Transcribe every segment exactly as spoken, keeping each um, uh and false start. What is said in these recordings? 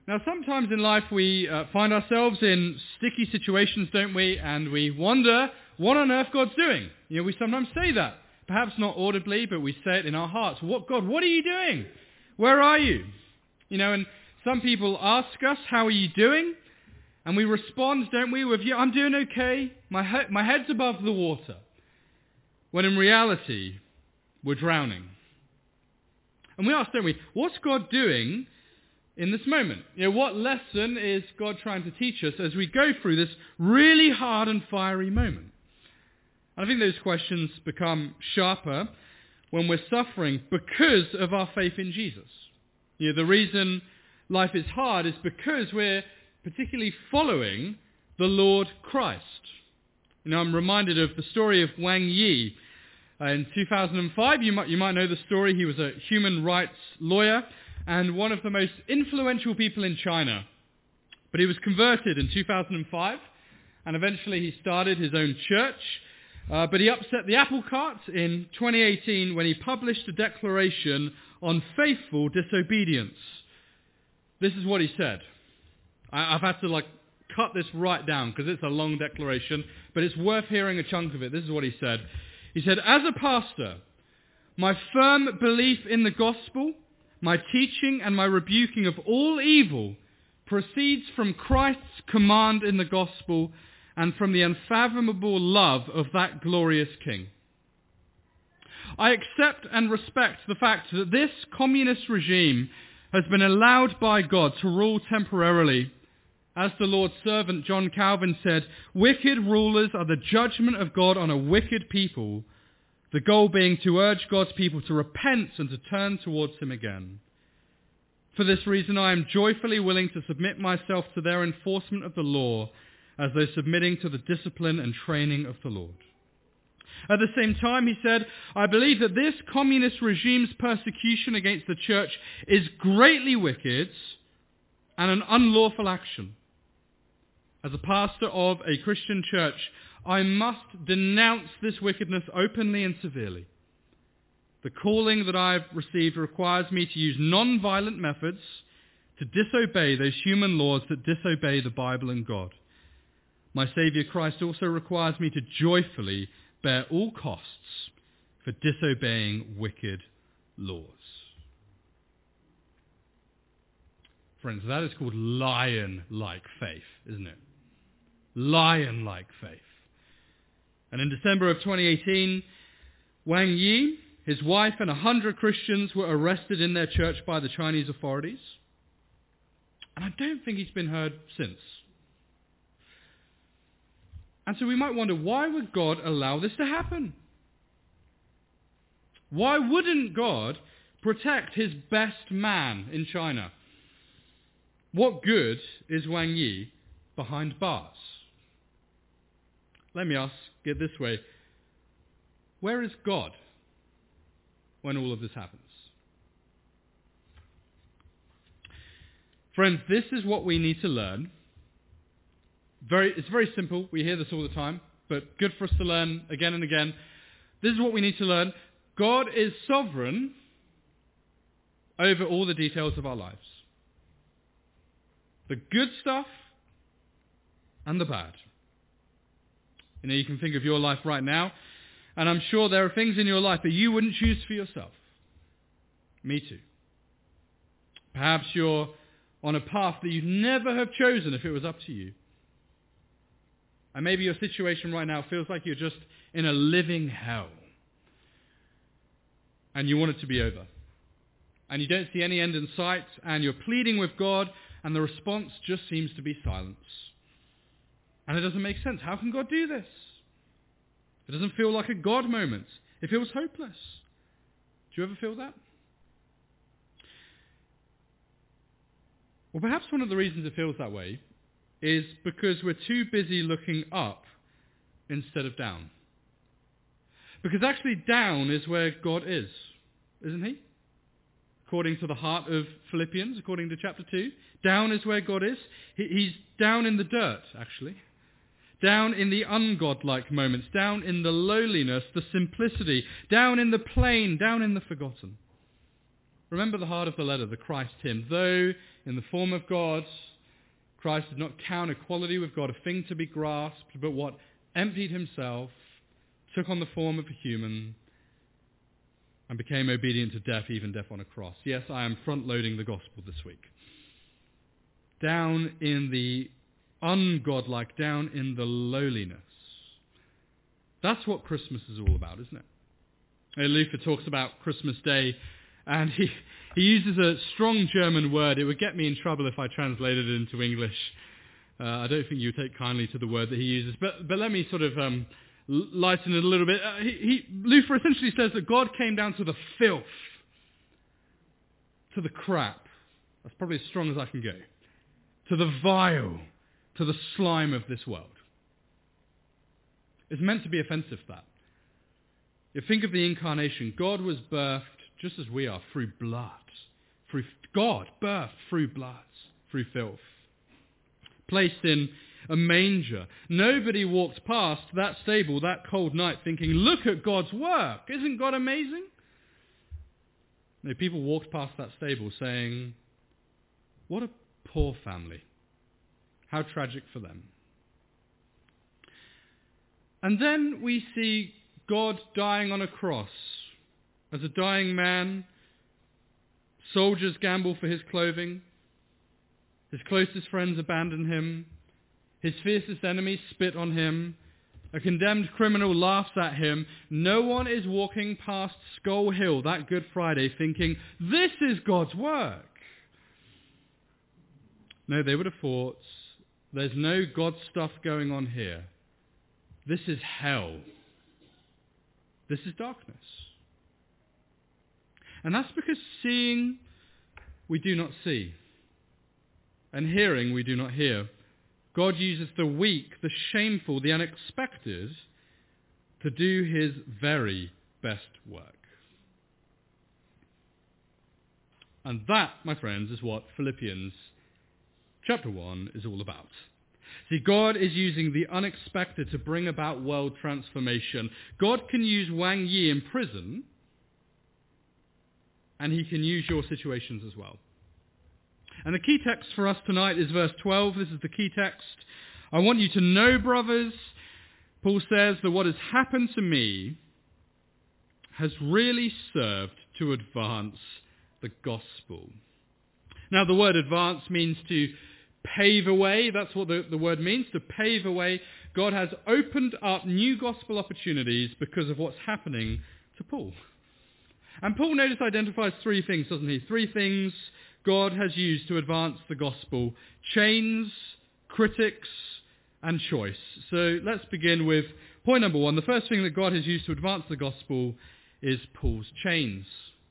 Now, sometimes in life we uh, find ourselves in sticky situations, don't we? And we wonder what on earth God's doing. You know, we sometimes say that. Perhaps not audibly, but we say it in our hearts. What, God, what are you doing? Where are you? You know, and some people ask us, how are you doing? And we respond, don't we, with, yeah, I'm doing okay. My, he- my head's above the water. When in reality, we're drowning. And we ask, don't we, what's God doing in this moment? You know, what lesson is God trying to teach us as we go through this really hard and fiery moment? And I think those questions become sharper when we're suffering because of our faith in Jesus. You know, the reason life is hard is because we're particularly following the Lord Christ. You know, I'm reminded of the story of Wang Yi. Uh, in two thousand five, you might, you might know the story. He was a human rights lawyer and one of the most influential people in China. But he was converted in two thousand five, and eventually he started his own church. Uh, but he upset the apple cart in twenty eighteen when he published a declaration on faithful disobedience. This is what he said. I, I've had to like cut this right down because it's a long declaration, but it's worth hearing a chunk of it. This is what he said. He said, as a pastor, my firm belief in the gospel, my teaching and my rebuking of all evil proceeds from Christ's command in the gospel and from the unfathomable love of that glorious King. I accept and respect the fact that this communist regime has been allowed by God to rule temporarily. As the Lord's servant John Calvin said, wicked rulers are the judgment of God on a wicked people, the goal being to urge God's people to repent and to turn towards him again. For this reason, I am joyfully willing to submit myself to their enforcement of the law as though submitting to the discipline and training of the Lord. At the same time, he said, I believe that this communist regime's persecution against the church is greatly wicked and an unlawful action. As a pastor of a Christian church, I must denounce this wickedness openly and severely. The calling that I have received requires me to use non-violent methods to disobey those human laws that disobey the Bible and God. My Saviour Christ also requires me to joyfully bear all costs for disobeying wicked laws. Friends, that is called lion-like faith, isn't it? Lion-like faith. And in December of twenty eighteen, Wang Yi, his wife, and a hundred Christians were arrested in their church by the Chinese authorities. And I don't think he's been heard since. And so we might wonder, why would God allow this to happen? Why wouldn't God protect his best man in China? What good is Wang Yi behind bars? Let me ask it this way. Where is God when all of this happens? Friends, this is what we need to learn. Very, it's very simple. We hear this all the time, but good for us to learn again and again. This is what we need to learn. God is sovereign over all the details of our lives. The good stuff and the bad. You know, you can think of your life right now, and I'm sure there are things in your life that you wouldn't choose for yourself. Me too. Perhaps you're on a path that you'd never have chosen if it was up to you. And maybe your situation right now feels like you're just in a living hell. And you want it to be over. And you don't see any end in sight, and you're pleading with God, and the response just seems to be silence. And it doesn't make sense. How can God do this? It doesn't feel like a God moment. It feels hopeless. Do you ever feel that? Well, perhaps one of the reasons it feels that way is because we're too busy looking up instead of down. Because actually down is where God is, isn't he? According to the heart of Philippians, according to chapter two, down is where God is. He, he's down in the dirt, actually. Down in the ungodlike moments, down in the lowliness, the simplicity, down in the plain, down in the forgotten. Remember the heart of the letter, the Christ hymn. Though in the form of God, Christ did not count equality with God a thing to be grasped, but what emptied himself, took on the form of a human, and became obedient to death, even death on a cross. Yes, I am front-loading the gospel this week. Down in the ungodlike, down in the lowliness. That's what Christmas is all about, isn't it? Uh, Luther talks about Christmas Day, and he, he uses a strong German word. It would get me in trouble if I translated it into English. Uh, I don't think you take kindly to the word that he uses, but, but let me sort of um, lighten it a little bit. Uh, he, he, Luther essentially says that God came down to the filth, to the crap. That's probably as strong as I can go. To the vile, to the slime of this world. It's meant to be offensive, that. You think of the incarnation. God was birthed, just as we are, through blood. Through God, birthed through blood, through filth. Placed in a manger. Nobody walked past that stable that cold night thinking, look at God's work. Isn't God amazing? No, people walked past that stable saying, what a poor family. How tragic for them. And then we see God dying on a cross. As a dying man, soldiers gamble for his clothing. His closest friends abandon him. His fiercest enemies spit on him. A condemned criminal laughs at him. No one is walking past Skull Hill that Good Friday thinking, this is God's work. No, they would have thought, there's no God stuff going on here. This is hell. This is darkness. And that's because seeing we do not see, and hearing we do not hear. God uses the weak, the shameful, the unexpected to do his very best work. And that, my friends, is what Philippians chapter one is all about. See, God is using the unexpected to bring about world transformation. God can use Wang Yi in prison, and he can use your situations as well. And the key text for us tonight is verse twelve. This is the key text. I want you to know, brothers, Paul says, that what has happened to me has really served to advance the gospel. Now, the word advance means to pave a way. That's what the, the word means, to pave a way. God has opened up new gospel opportunities because of what's happening to Paul. And Paul, notice, identifies three things, doesn't he? Three things God has used to advance the gospel. Chains, critics, and choice. So let's begin with point number one. The first thing that God has used to advance the gospel is Paul's chains.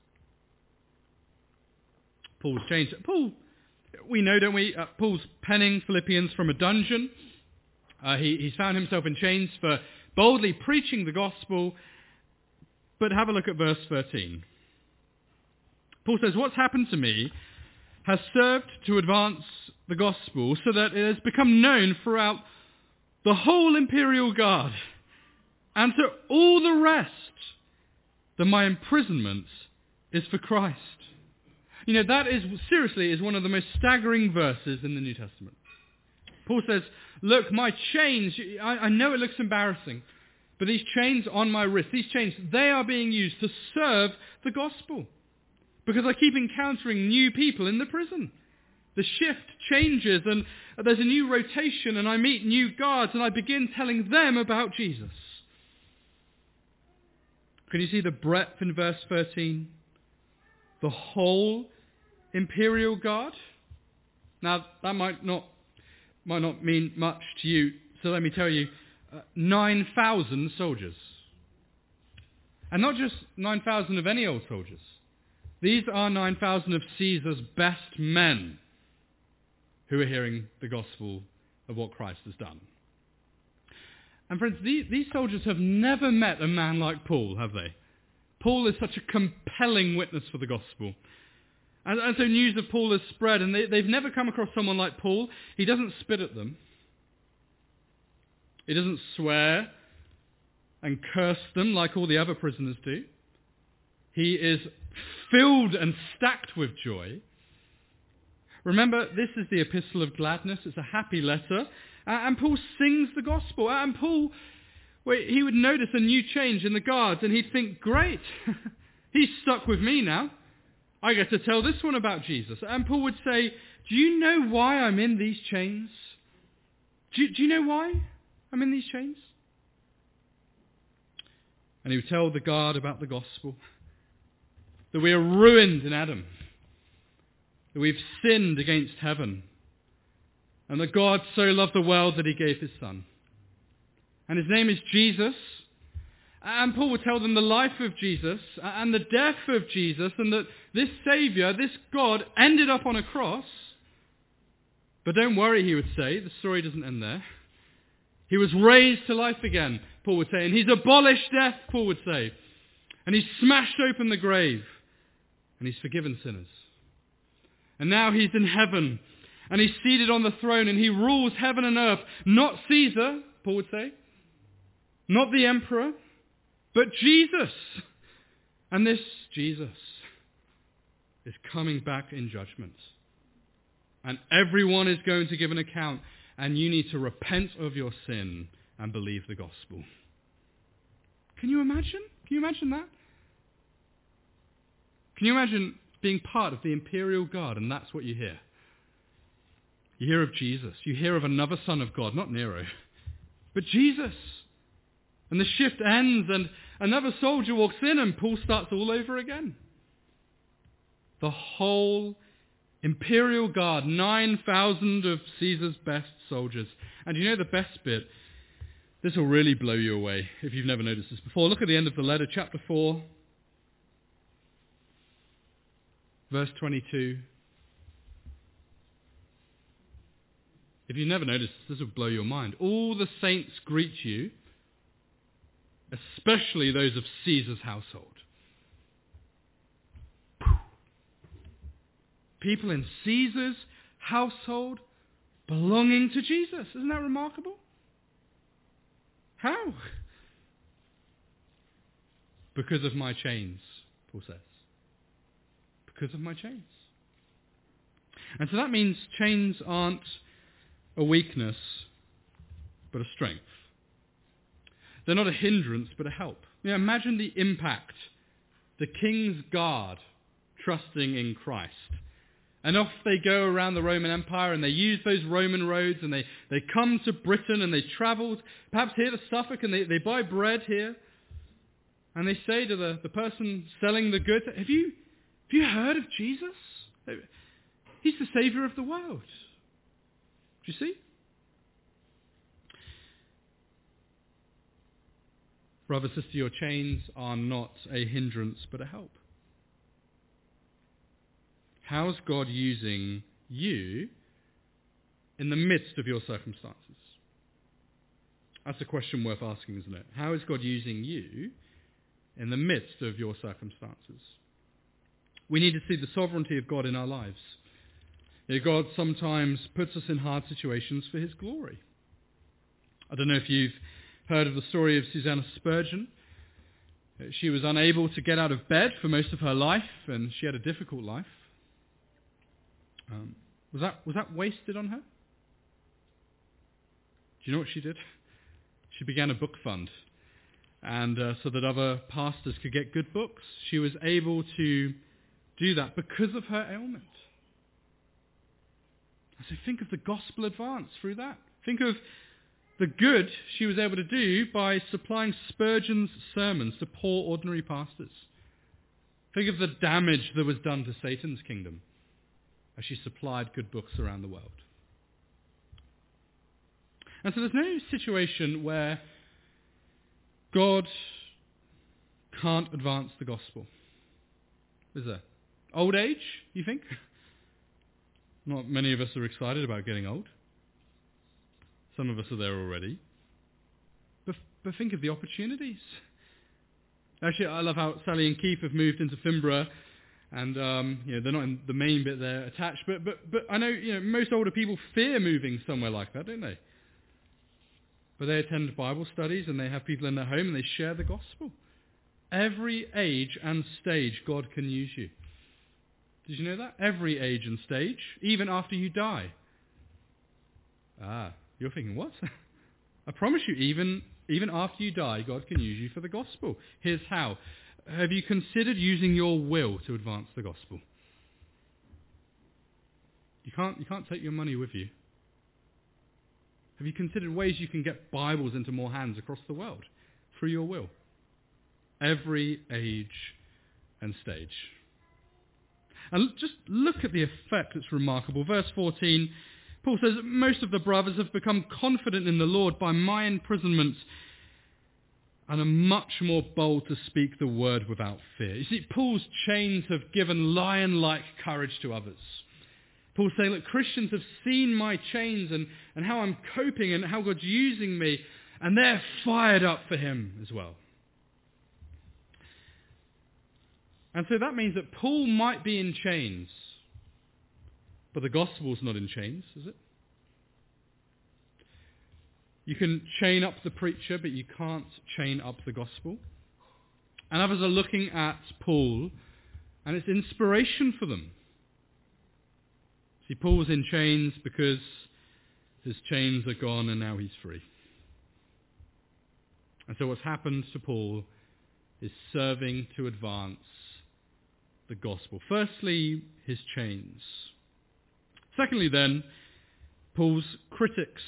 Paul's chains. Paul, we know, don't we? Uh, Paul's penning Philippians from a dungeon. Uh, he, he's found himself in chains for boldly preaching the gospel. But have a look at verse thirteen. Paul says, what's happened to me has served to advance the gospel so that it has become known throughout the whole imperial guard and to all the rest that my imprisonment is for Christ. You know, that is, seriously, is one of the most staggering verses in the New Testament. Paul says, look, my chains, I, I know it looks embarrassing, but these chains on my wrist, these chains, they are being used to serve the gospel. Because I keep encountering new people in the prison. The shift changes and there's a new rotation and I meet new guards and I begin telling them about Jesus. Can you see the breadth in verse thirteen? The whole imperial guard? Now, that might not, might not mean much to you, so let me tell you, uh, nine thousand soldiers. And not just nine thousand of any old soldiers. These are nine thousand of Caesar's best men who are hearing the gospel of what Christ has done. And friends, these, these soldiers have never met a man like Paul, have they? Paul is such a compelling witness for the gospel. And, and so news of Paul has spread, and they, they've never come across someone like Paul. He doesn't spit at them. He doesn't swear and curse them like all the other prisoners do. He is filled and stacked with joy. Remember, this is the epistle of gladness. It's a happy letter. Uh, and Paul sings the gospel. Uh, and Paul, well, he would notice a new change in the guards, and he'd think, great, he's stuck with me now. I get to tell this one about Jesus. And Paul would say, do you know why I'm in these chains? Do you, do you know why I'm in these chains? And he would tell the guard about the gospel. That we are ruined in Adam. That we've sinned against heaven. And that God so loved the world that he gave his son. And his name is Jesus. And Paul would tell them the life of Jesus and the death of Jesus, and that this Saviour, this God, ended up on a cross. But don't worry, he would say, the story doesn't end there. He was raised to life again, Paul would say, and he's abolished death, Paul would say. And he's smashed open the grave, and he's forgiven sinners. And now he's in heaven, and he's seated on the throne, and he rules heaven and earth. Not Caesar, Paul would say, not the emperor, but Jesus. And this Jesus is coming back in judgment. And everyone is going to give an account. And you need to repent of your sin and believe the gospel. Can you imagine? Can you imagine that? Can you imagine being part of the imperial guard and that's what you hear? You hear of Jesus. You hear of another son of God, not Nero, but Jesus. And the shift ends and another soldier walks in and Paul starts all over again. The whole imperial guard, nine thousand of Caesar's best soldiers. And you know the best bit? This will really blow you away if you've never noticed this before. Look at the end of the letter, chapter four, verse twenty-two. If you've never noticed this, this will blow your mind. All the saints greet you, especially those of Caesar's household. People in Caesar's household belonging to Jesus. Isn't that remarkable? How? Because of my chains, Paul says. Because of my chains. And so that means chains aren't a weakness, but a strength. They're not a hindrance, but a help. You know, imagine the impact. The king's guard trusting in Christ. And off they go around the Roman Empire and they use those Roman roads and they, they come to Britain and they travel perhaps here to Suffolk and they, they buy bread here. And they say to the, the person selling the goods, have you, have you heard of Jesus? He's the Saviour of the world. Do you see? Brother, sister, your chains are not a hindrance but a help. How's God using you in the midst of your circumstances? That's a question worth asking, isn't it? How is God using you in the midst of your circumstances? We need to see the sovereignty of God in our lives. You know, God sometimes puts us in hard situations for his glory. I don't know if you've heard of the story of Susanna Spurgeon. She was unable to get out of bed for most of her life, and she had a difficult life. Um, was that was that wasted on her? Do you know what she did? She began a book fund, and uh, so that other pastors could get good books. She was able to do that because of her ailment. So think of the gospel advance through that. Think of the good she was able to do by supplying Spurgeon's sermons to poor ordinary pastors. Think of the damage that was done to Satan's kingdom as she supplied good books around the world. And so there's no situation where God can't advance the gospel. Is there? Old age, you think? Not many of us are excited about getting old. Some of us are there already. But, but think of the opportunities. Actually, I love how Sally and Keith have moved into Fimbra. And um, you know, they're not in the main bit there attached, but but but I know you know most older people fear moving somewhere like that, don't they? But they attend Bible studies and they have people in their home and they share the gospel. Every age and stage God can use you. Did you know that? Every age and stage, even after you die. Ah, you're thinking, what? I promise you, even, even after you die, God can use you for the gospel. Here's how. Have you considered using your will to advance the gospel? You can't, you can't take your money with you. Have you considered ways you can get Bibles into more hands across the world through your will? Every age and stage. And just look at the effect. It's remarkable. Verse fourteen, Paul says, most of the brothers have become confident in the Lord by my imprisonment and are much more bold to speak the word without fear. You see, Paul's chains have given lion-like courage to others. Paul's saying, look, Christians have seen my chains and, and how I'm coping and how God's using me, and they're fired up for him as well. And so that means that Paul might be in chains, but the gospel's not in chains, is it? You can chain up the preacher, but you can't chain up the gospel. And others are looking at Paul, and it's inspiration for them. See, Paul was in chains because his chains are gone and now he's free. And so what's happened to Paul is serving to advance the gospel. Firstly, his chains. Secondly, then, Paul's critics.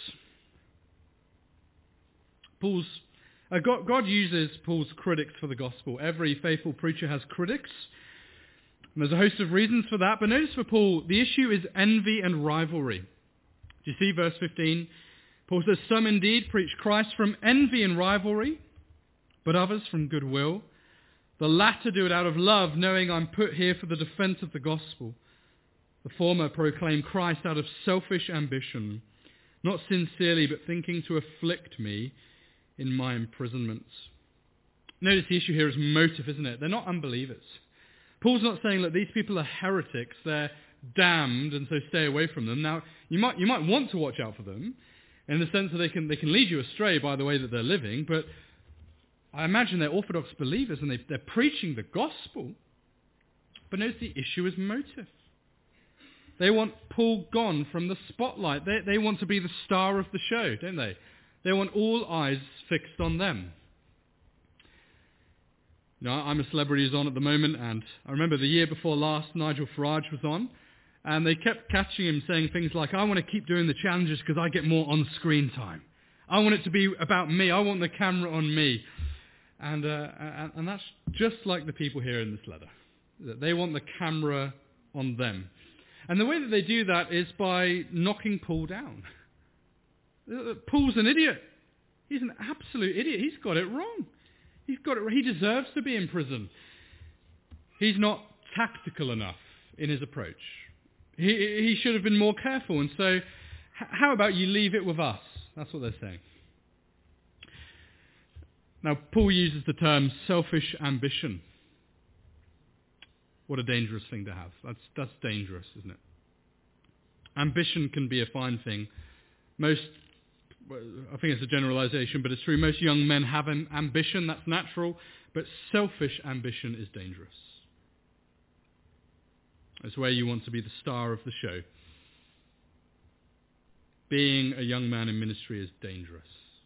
Paul's uh, God, God uses Paul's critics for the gospel. Every faithful preacher has critics. And there's a host of reasons for that. But notice for Paul, the issue is envy and rivalry. Do you see verse fifteen? Paul says, some indeed preach Christ from envy and rivalry, but others from goodwill. The latter do it out of love, knowing I'm put here for the defense of the gospel. The former proclaim Christ out of selfish ambition, not sincerely, but thinking to afflict me in my imprisonments. Notice the issue here is motive, isn't it? They're not unbelievers. Paul's not saying that these people are heretics, they're damned, and so stay away from them. Now, you might you might want to watch out for them, in the sense that they can they can lead you astray by the way that they're living, but I imagine they're Orthodox believers and they, they're preaching the gospel. But notice the issue is motive. They want Paul gone from the spotlight. They, they want to be the star of the show, don't they? They want all eyes fixed on them. You know, I'm a Celebrity Who's On at the moment, and I remember the year before last, Nigel Farage was on, and they kept catching him saying things like, I want to keep doing the challenges because I get more on-screen time. I want it to be about me. I want the camera on me. And, uh, and, and that's just like the people here in this letter. They want the camera on them. And the way that they do that is by knocking Paul down. Paul's an idiot. He's an absolute idiot. He's got it wrong. He's got it. He deserves to be in prison. He's not tactical enough in his approach. He, he should have been more careful. And so, how about you leave it with us? That's what they're saying. Now, Paul uses the term selfish ambition. What a dangerous thing to have. That's, that's dangerous, isn't it? Ambition can be a fine thing. Most, I think it's a generalization, but it's true. Most young men have an ambition. That's natural. But selfish ambition is dangerous. It's where you want to be the star of the show. Being a young man in ministry is dangerous.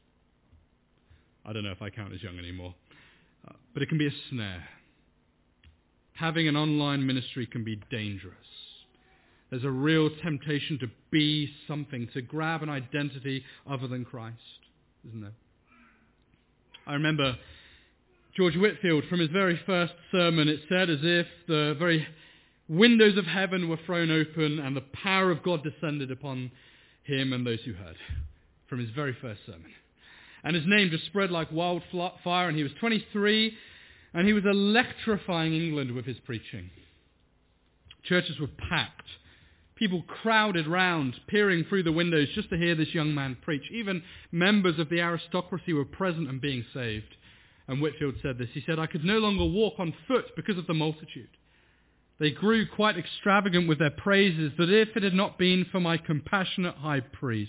I don't know if I count as young anymore. Uh, but it can be a snare. Having an online ministry can be dangerous. There's a real temptation to be something, to grab an identity other than Christ, isn't there? I remember George Whitefield, from his very first sermon, it said as if the very windows of heaven were thrown open and the power of God descended upon him and those who heard, from his very first sermon. And his name just spread like wildfire, and he was twenty-three, and he was electrifying England with his preaching. Churches were packed. People crowded round, peering through the windows just to hear this young man preach. Even members of the aristocracy were present and being saved. And Whitefield said this. He said, I could no longer walk on foot because of the multitude. They grew quite extravagant with their praises, that if it had not been for my compassionate high priest,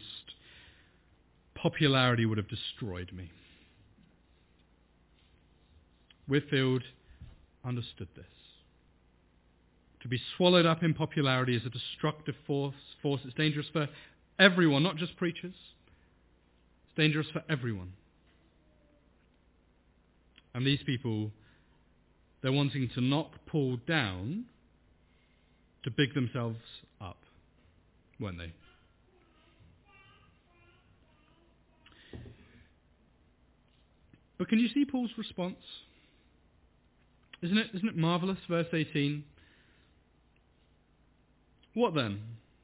popularity would have destroyed me. Whitefield understood this. To be swallowed up in popularity is a destructive force. force. It's dangerous for everyone, not just preachers. It's dangerous for everyone. And these people, they're wanting to knock Paul down to big themselves up, weren't they? But can you see Paul's response? Isn't it, isn't it marvelous? Verse eighteen. What then?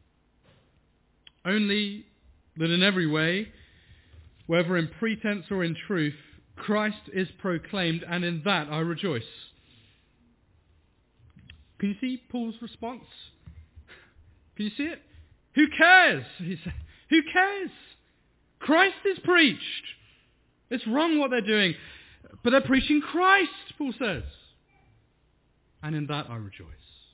Only that in every way, whether in pretense or in truth, Christ is proclaimed, and in that I rejoice. Can you see Paul's response? Can you see it? Who cares? He said. Who cares? Christ is preached. It's wrong what they're doing. But they're preaching Christ, Paul says. And in that I rejoice.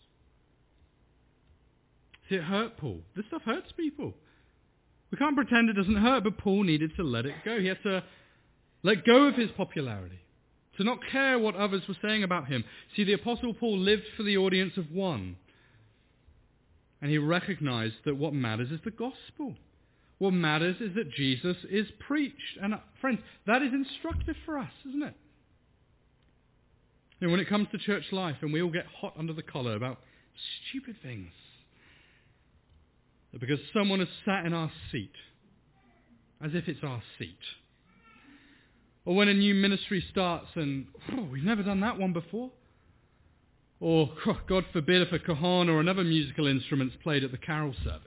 See, it hurt Paul. This stuff hurts people. We can't pretend it doesn't hurt, but Paul needed to let it go. He had to let go of his popularity, to not care what others were saying about him. See, the Apostle Paul lived for the audience of one. And he recognized that what matters is the gospel. What matters is that Jesus is preached. And uh, friends, that is instructive for us, isn't it? You know, when it comes to church life and we all get hot under the collar about stupid things, because someone has sat in our seat, as if it's our seat. Or when a new ministry starts and, oh, we've never done that one before. Or, oh, God forbid, if a cajon or another musical instrument's played at the carol service.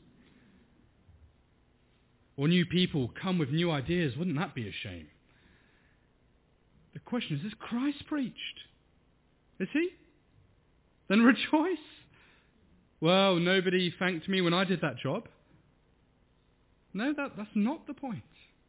Or new people come with new ideas, wouldn't that be a shame? The question is, is Christ preached? Is he? Then rejoice. Well, nobody thanked me when I did that job. No, that, that's not the point.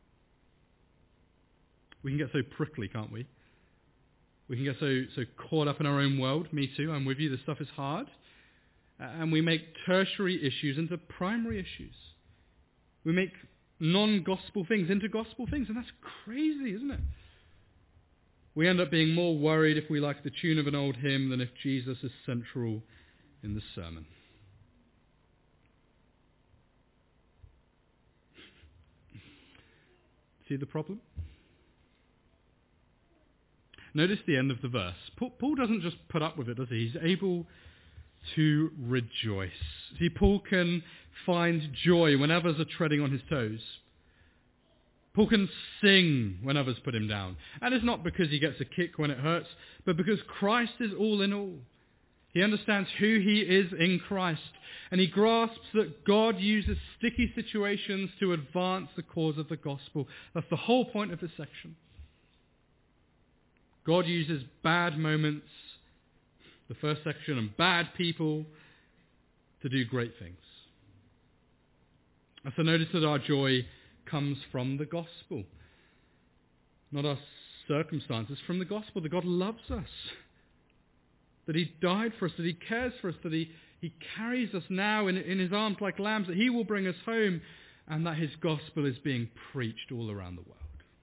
We can get so prickly, can't we? We can get so, so caught up in our own world. Me too, I'm with you, this stuff is hard. Uh, and we make tertiary issues into primary issues. We make non-gospel things into gospel things, and that's crazy, isn't it? We end up being more worried if we like the tune of an old hymn than if Jesus is central in the sermon. See the problem? Notice the end of the verse. Paul doesn't just put up with it, does he? He's able to rejoice. See, Paul can find joy when others are treading on his toes. Paul can sing when others put him down. And it's not because he gets a kick when it hurts, but because Christ is all in all. He understands who he is in Christ. And he grasps that God uses sticky situations to advance the cause of the gospel. That's the whole point of this section. God uses bad moments, the first section, and bad people to do great things. And so notice that our joy comes from the gospel, not our circumstances, from the gospel, that God loves us, that he died for us, that he cares for us, that he, he carries us now in, in his arms like lambs, that he will bring us home, and that his gospel is being preached all around the world.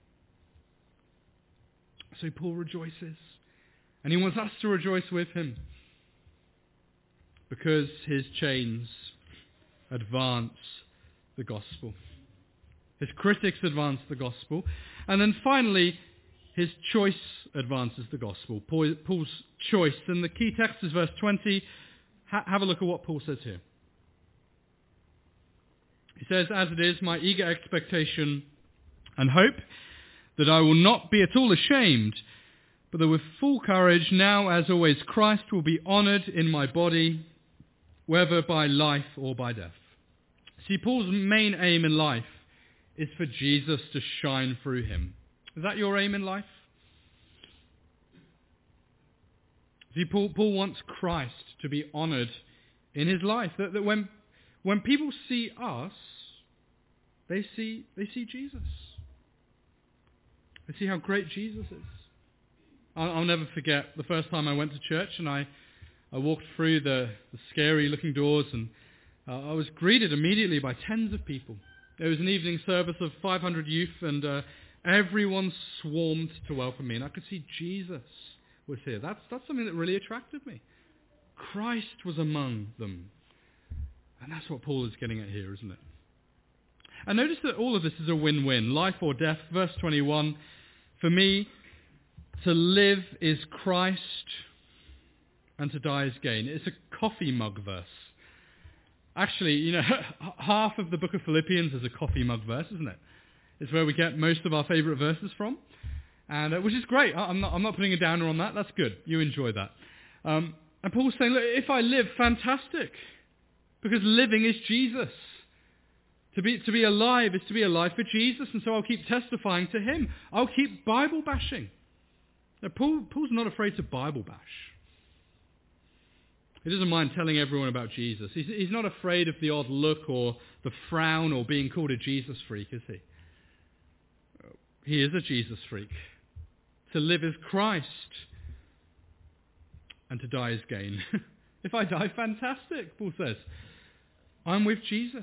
So Paul rejoices, and he wants us to rejoice with him, because his chains advance the gospel. His critics advance the gospel. And then finally, his choice advances the gospel. Paul's choice. And the key text is verse twenty. Ha- have a look at what Paul says here. He says, as it is my eager expectation and hope that I will not be at all ashamed, but that with full courage, now as always, Christ will be honored in my body, whether by life or by death. See, Paul's main aim in life is for Jesus to shine through him. Is that your aim in life? See, Paul, Paul wants Christ to be honored in his life. That, that when, when people see us, they see, they see Jesus. They see how great Jesus is. I'll, I'll never forget the first time I went to church, and I, I walked through the, the scary-looking doors, and uh, I was greeted immediately by tens of people. There was an evening service of five hundred youth, and uh, Everyone swarmed to welcome me, and I could see Jesus was here. That's, that's something that really attracted me. Christ was among them. And that's what Paul is getting at here, isn't it? And notice that all of this is a win-win. Life or death. Verse twenty-one, for me, to live is Christ, and to die is gain. It's a coffee mug verse. Actually, you know, half of the book of Philippians is a coffee mug verse, isn't it? It's where we get most of our favourite verses from, and uh, which is great. I'm not, I'm not putting a downer on that. That's good. You enjoy that. Um, and Paul's saying, look, if I live, fantastic, because living is Jesus. To be, to be alive is to be alive for Jesus, and so I'll keep testifying to him. I'll keep Bible bashing. Now, Paul, Paul's not afraid to Bible bash. He doesn't mind telling everyone about Jesus. He's, he's not afraid of the odd look or the frown or being called a Jesus freak, is he? He is a Jesus freak. To live is Christ, and to die is gain. If I die, fantastic, Paul says. I'm with Jesus.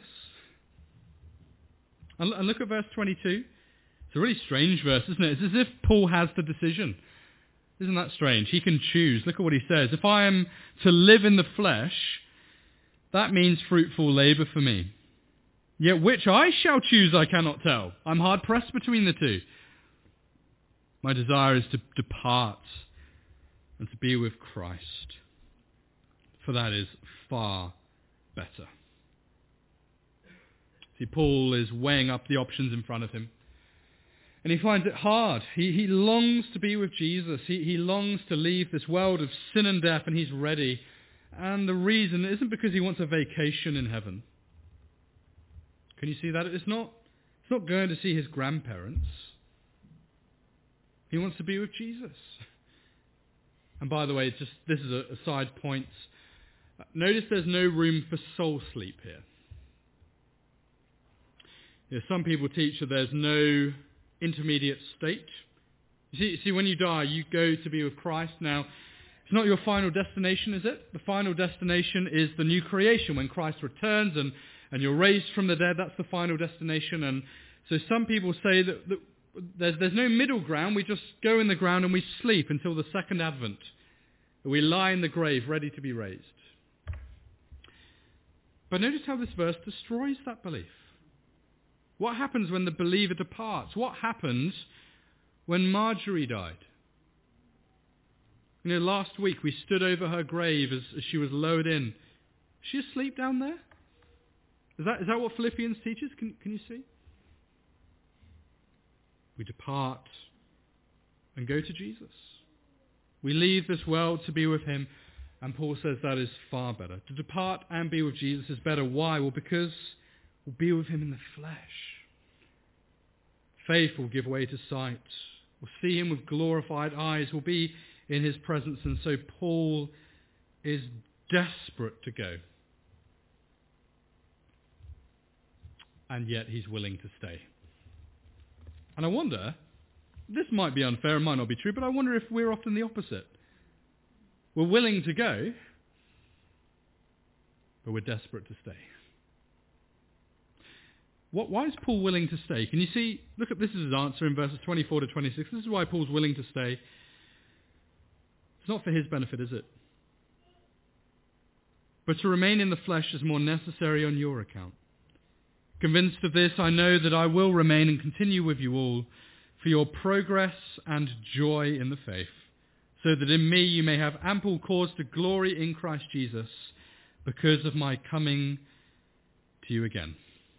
And look at verse twenty-two. It's a really strange verse, isn't it? It's as if Paul has the decision. Isn't that strange? He can choose. Look at what he says. If I am to live in the flesh, that means fruitful labour for me. Yet which I shall choose I cannot tell. I'm hard pressed between the two. My desire is to depart and to be with Christ, for that is far better. See, Paul is weighing up the options in front of him. And he finds it hard. He, he longs to be with Jesus. He, he longs to leave this world of sin and death, and he's ready. And the reason isn't because he wants a vacation in heaven. Can you see that? It's not, it's not going to see his grandparents. He wants to be with Jesus. And by the way, just this is a, a side point. Notice there's no room for soul sleep here. You know, some people teach that there's no intermediate state. You see, see, when you die, you go to be with Christ. Now, it's not your final destination, is it? The final destination is the new creation, when Christ returns and, and you're raised from the dead. That's the final destination. And so some people say that, that there's, there's no middle ground. We just go in the ground and we sleep until the second advent. We lie in the grave, ready to be raised. But notice how this verse destroys that belief. What happens when the believer departs? What happens when Marjorie died? You know, last week we stood over her grave as, as she was lowered in. Is she asleep down there? Is that, is that what Philippians teaches? Can, can you see? We depart and go to Jesus. We leave this world to be with him, and Paul says that is far better. To depart and be with Jesus is better. Why? Well, because we'll be with him in the flesh. Faith will give way to sight. We'll see him with glorified eyes. We'll be in his presence. And so Paul is desperate to go. And yet he's willing to stay. And I wonder, this might be unfair, it might not be true, but I wonder if we're often the opposite. We're willing to go, but we're desperate to stay. What, why is Paul willing to stay? Can you see? Look at this is his answer in verses twenty-four to twenty-six. This is why Paul's willing to stay. It's not for his benefit, is it? But to remain in the flesh is more necessary on your account. Convinced of this, I know that I will remain and continue with you all for your progress and joy in the faith, so that in me you may have ample cause to glory in Christ Jesus because of my coming to you again.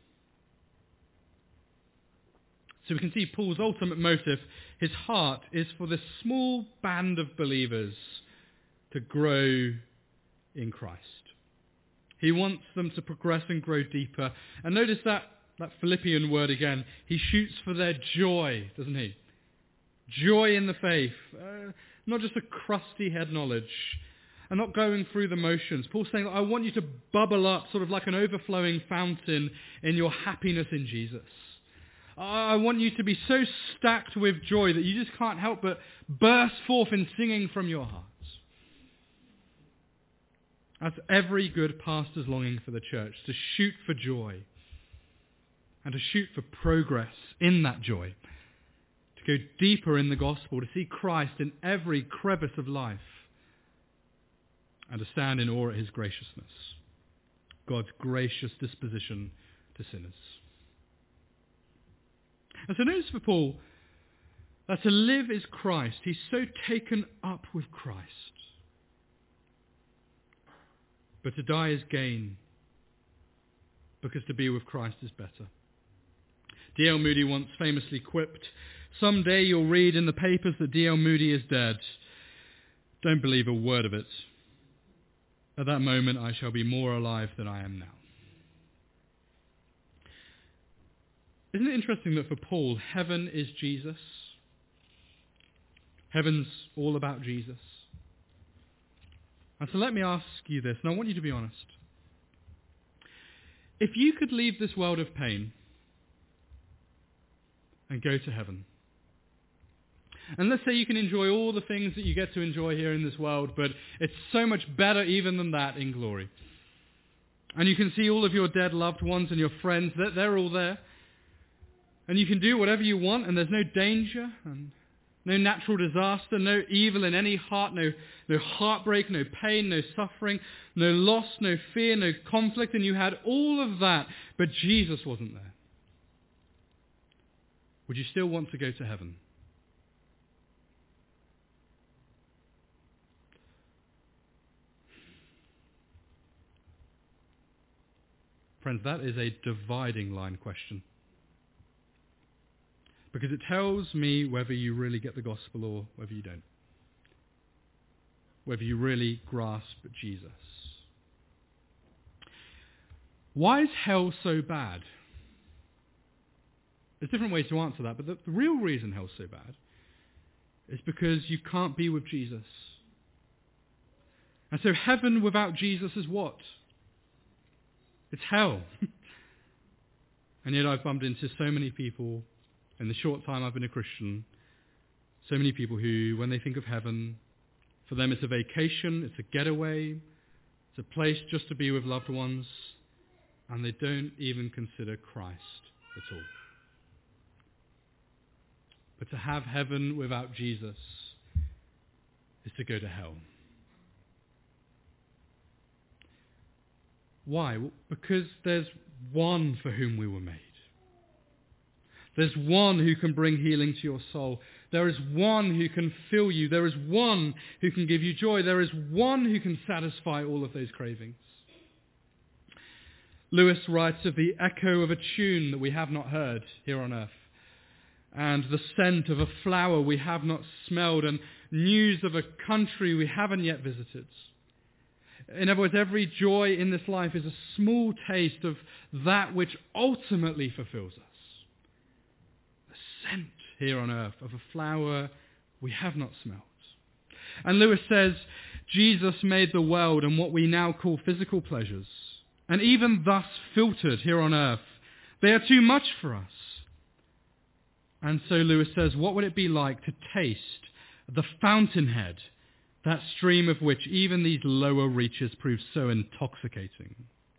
So we can see Paul's ultimate motive, his heart, is for this small band of believers to grow in Christ. He wants them to progress and grow deeper. And notice that, that Philippian word again. He shoots for their joy, doesn't he? Joy in the faith. Uh, not just a crusty head knowledge. And not going through the motions. Paul's saying, I want you to bubble up sort of like an overflowing fountain in your happiness in Jesus. I want you to be so stacked with joy that you just can't help but burst forth in singing from your hearts. That's every good pastor's longing for the church, to shoot for joy and to shoot for progress in that joy. go deeper in the gospel, to see Christ in every crevice of life, and to stand in awe at his graciousness, God's gracious disposition to sinners. And so notice for Paul that to live is Christ. He's so taken up with Christ. But to die is gain, because to be with Christ is better. D L Moody once famously quipped, "Someday you'll read in the papers that D L Moody is dead. Don't believe a word of it. At that moment I shall be more alive than I am now." Isn't it interesting that for Paul, heaven is Jesus? Heaven's all about Jesus. And so let me ask you this, and I want you to be honest. If you could leave this world of pain and go to heaven, and let's say you can enjoy all the things that you get to enjoy here in this world, but it's so much better even than that in glory. And you can see all of your dead loved ones and your friends, they're, they're all there. And you can do whatever you want, and there's no danger, and no natural disaster, no evil in any heart, no, no heartbreak, no pain, no suffering, no loss, no fear, no conflict, and you had all of that, but Jesus wasn't there. Would you still want to go to heaven? Friends, that is a dividing line question. Because it tells me whether you really get the gospel or whether you don't. Whether you really grasp Jesus. Why is hell so bad? There's different ways to answer that, but the, the real reason hell's so bad is because you can't be with Jesus. And so heaven without Jesus is what? It's hell. And yet I've bumped into so many people in the short time I've been a Christian, so many people who, when they think of heaven, for them it's a vacation, it's a getaway, it's a place just to be with loved ones, and they don't even consider Christ at all. But to have heaven without Jesus is to go to hell. Why? Well, because there's one for whom we were made. There's one who can bring healing to your soul. There is one who can fill you. There is one who can give you joy. There is one who can satisfy all of those cravings. Lewis writes of the echo of a tune that we have not heard here on earth, and the scent of a flower we have not smelled, and news of a country we haven't yet visited. In other words, every joy in this life is a small taste of that which ultimately fulfills us. Scent here on earth of a flower we have not smelt. And Lewis says, Jesus made the world and what we now call physical pleasures, and even thus filtered here on earth, they are too much for us. And so Lewis says, what would it be like to taste the fountainhead, that stream of which even these lower reaches prove so intoxicating?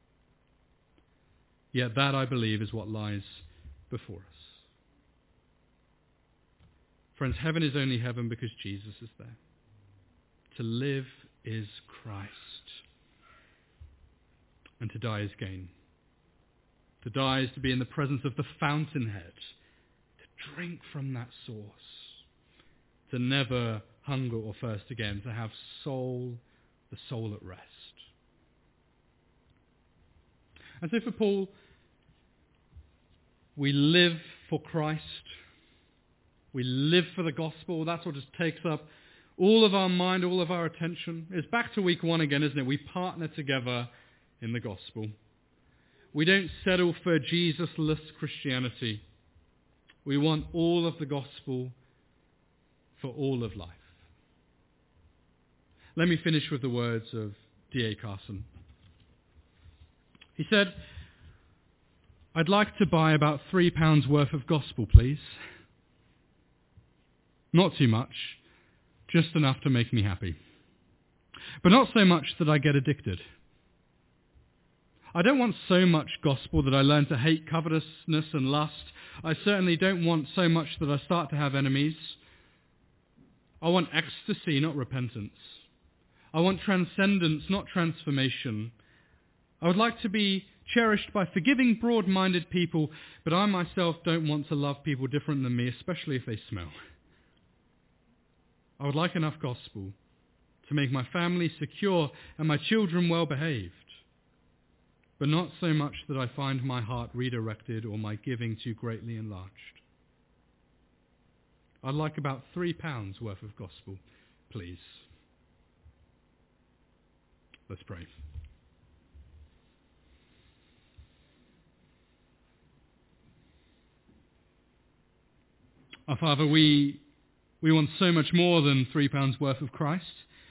Yet that, I believe, is what lies before us. Friends, heaven is only heaven because Jesus is there. To live is Christ. And to die is gain. To die is to be in the presence of the fountainhead, to drink from that source, to never hunger or thirst again, to have soul, the soul at rest. And so for Paul, we live for Christ. We live for the gospel. That's what just takes up all of our mind, all of our attention. It's back to week one again, isn't it? We partner together in the gospel. We don't settle for Jesus-less Christianity. We want all of the gospel for all of life. Let me finish with the words of D A Carson. He said, "I'd like to buy about three pounds worth of gospel, please. Not too much, just enough to make me happy. But not so much that I get addicted. I don't want so much gospel that I learn to hate covetousness and lust. I certainly don't want so much that I start to have enemies. I want ecstasy, not repentance. I want transcendence, not transformation. I would like to be cherished by forgiving, broad-minded people, but I myself don't want to love people different than me, especially if they smell. I would like enough gospel to make my family secure and my children well-behaved, but not so much that I find my heart redirected or my giving too greatly enlarged. I'd like about three pounds worth of gospel, please. Let's pray. Our Father, we we want so much more than three pounds worth of Christ.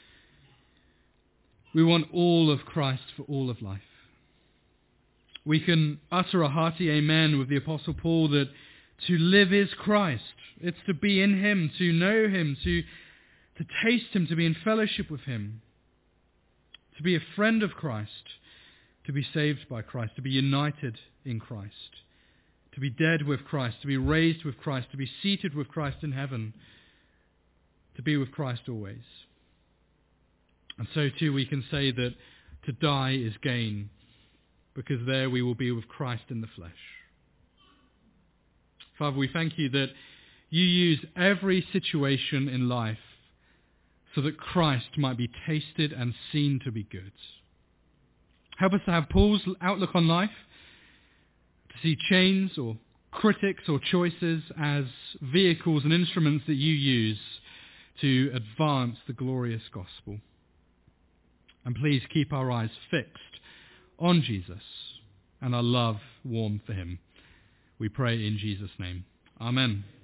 We want all of Christ for all of life. We can utter a hearty amen with the Apostle Paul that to live is Christ. It's to be in him, to know him, to, to taste him, to be in fellowship with him, to be a friend of Christ, to be saved by Christ, to be united in Christ, to be dead with Christ, to be raised with Christ, to be seated with Christ in heaven, to be with Christ always. And so too we can say that to die is gain, because there we will be with Christ in the flesh. Father, we thank you that you use every situation in life so that Christ might be tasted and seen to be good. Help us to have Paul's outlook on life, to see chains or critics or choices as vehicles and instruments that you use to advance the glorious gospel. And please keep our eyes fixed on Jesus and our love warm for him. We pray in Jesus' name. Amen.